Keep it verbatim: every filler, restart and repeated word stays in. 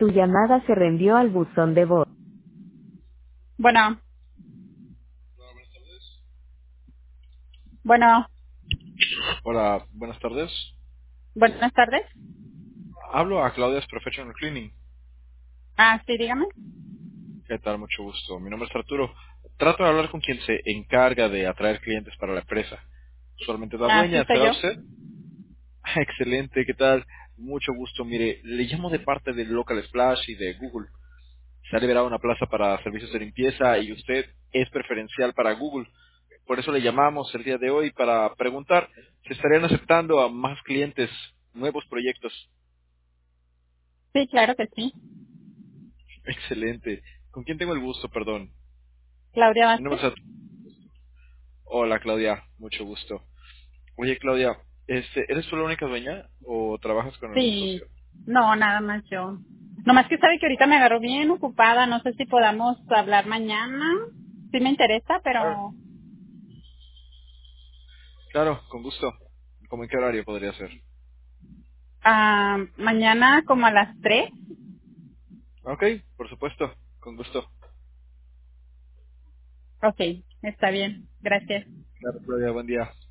Tu llamada se reenvió al buzón de voz. Bueno, bueno, Hola, buenas tardes. buenas tardes. Hablo a Claudia's Professional Cleaning. Ah, sí, dígame. ¿Qué tal? Mucho gusto. Mi nombre es Arturo. Trato de hablar con quien se encarga de atraer clientes para la empresa. Usualmente la Ah, sí, dueña, soy ¿será yo. usted? Excelente, ¿qué tal? Mucho gusto. Mire, le llamo de parte de Local Splash y de Google. Se ha liberado una plaza para servicios de limpieza y usted es preferencial para Google. Por eso le llamamos el día de hoy para preguntar si estarían aceptando a más clientes, nuevos proyectos. Sí, claro que sí. Excelente. ¿Con quién tengo el gusto, perdón? Claudia Mi nombre Vázquez. es Arturo. Hola Claudia, mucho gusto. Oye Claudia, este, ¿eres tú la única dueña o trabajas con algún Sí, socio? no, nada más yo. Nomás que sabe que ahorita me agarró bien ocupada. No sé si podamos hablar mañana. Sí me interesa, Claro. pero Claro, con gusto. ¿Cómo en qué horario podría ser? ah, mañana como a las tres. Ok, por supuesto, con gusto. Ok, está bien. Gracias. Claro, Claudia, buen día.